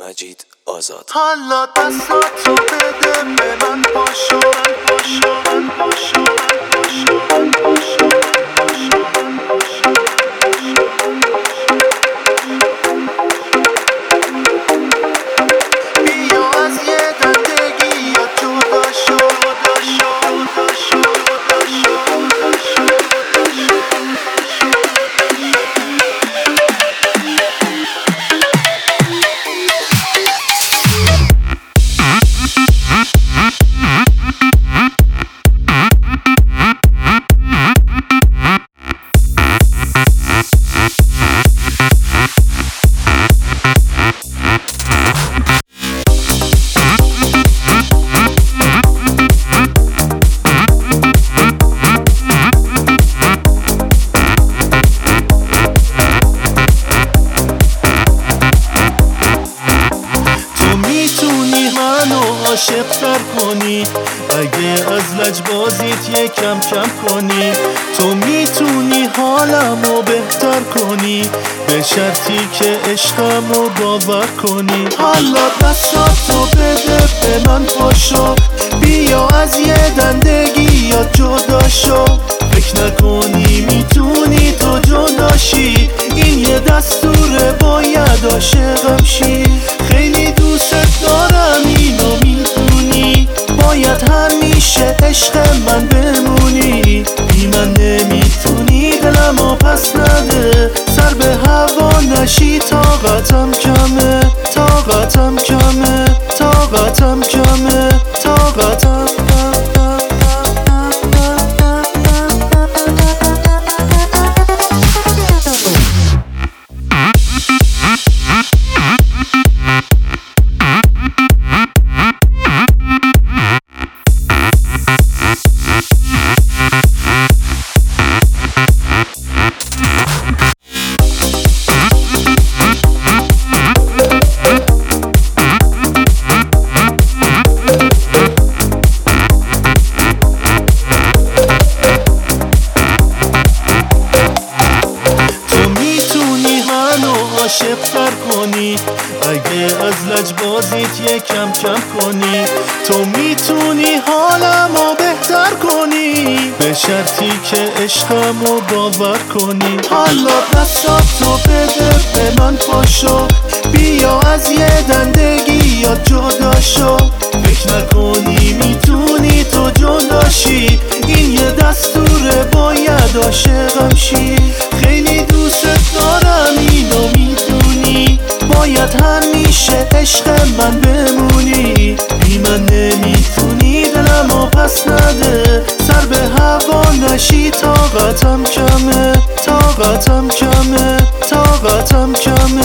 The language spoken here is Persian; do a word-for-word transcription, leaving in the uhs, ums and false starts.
مجید آزاد. حالا دستاتو بده به من، پاشو من پاشو من پاشو من پاشو من پاشو بیا از یه دندگی یا جدا شو جدا شو جدا شو جدا شو عاشق‌تر کنی، اگه از لجبازیت یکم کم کنی. تو میتونی حالمو بهتر کنی، به شرطی که عشقمو باور کنی. حالا دستاتو بده به من، پاشو بیا از یه دندگی یا جدا شو. فکر نکنی میتونی تو جدا شی، این یه دستوره باید عاشقم شی. خیلی دوست دارم اینو میدونی، باید همیشه عشق من بمونی. بی من نمیتونی دلمو پس نده، سر به هوا نشی. طاقتم کمه طاقتم کمه طاقتم کمه طاقتم عاشق‌تر کنی، اگه از لجبازیت یکم کم کنی. تو میتونی حالمو بهتر کنی، به شرطی که عشقمو باور کنی. حالا دستاتو بده به من، پاشو بیا از یه دندگی یا جدا شو. فکر نکنی میتونی تو جدا شی، این یه دستوره باید عاشقم شی. خیلی دوست دارم اینو میدونی، باید همیشه عشق من بمونی. بی من نمیتونی دلمو پس نده، سر به هوا نشی. طاقتم کمه طاقتم کمه طاقتم کمه